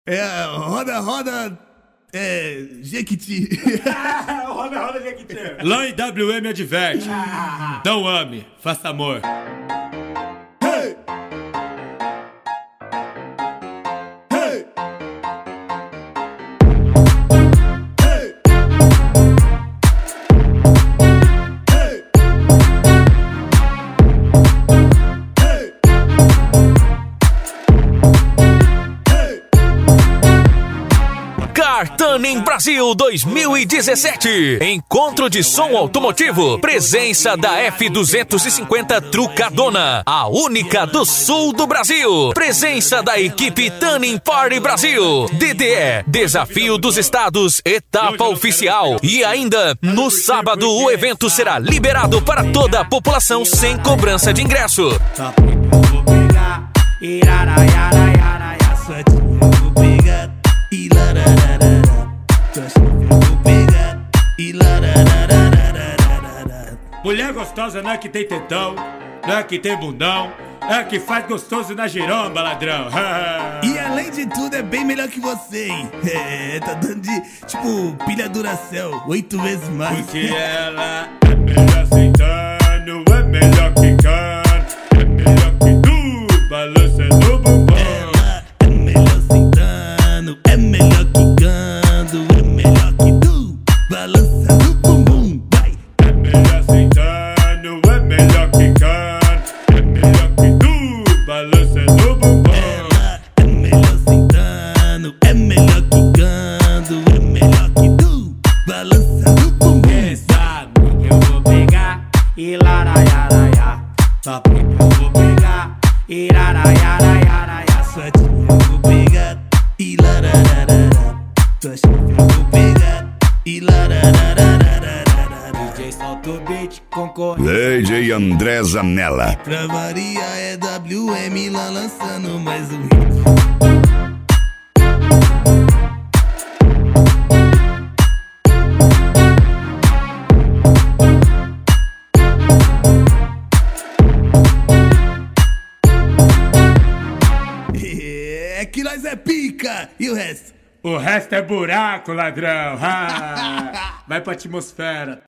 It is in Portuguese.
Roda, roda, Jequiti. Roda, roda, Jequiti. Lá em WM adverte. Não ame, faça amor. Hey! Hey! Hey! Hey! Hey! Hey! Car Tuning Brasil 2017. Encontro de som automotivo. Presença da F250 Trucadona, a única do sul do Brasil. Presença da equipe Tuning Party Brasil. DDE, Desafio dos Estados, etapa oficial. E ainda, no sábado, o evento será liberado para toda a população sem cobrança de ingresso. Vou pegar, sua tia eu vou pegar, e larararara. Tua chefe eu vou pegar, e larararara. Mulher gostosa não é que tem tetão, não é que tem bundão, é que faz gostoso na giromba, ladrão. E além de tudo é bem melhor que você, hein? Tá dando de, tipo, pilha Duracell, 8 vezes mais. Porque ela é melhor sentando, é melhor quicando, é melhor que tu, balançando o bumbum. Ela é melhor sentando, é melhor quicando, é melhor que tu, balançando o bumbum, vai. É melhor sentando, é melhor quicando, é melhor que tu, balançando o bumbum. Ela é melhor sentando, é melhor quicando, é melhor que tu, balançando o bumbum. Essa que eu vou pegar e laraiaraia. Só que eu vou pegar e laraiaraia. Sua tia eu vou pegar, e larararara. Tua chefe eu vou pegar, e larararara. DJ solta o beat, concorre. DJ André Zanella. Pra Maria é WM lá lançando mais um hit. É que nós é pica, e o resto? O resto é buraco, ladrão. Vai pra atmosfera.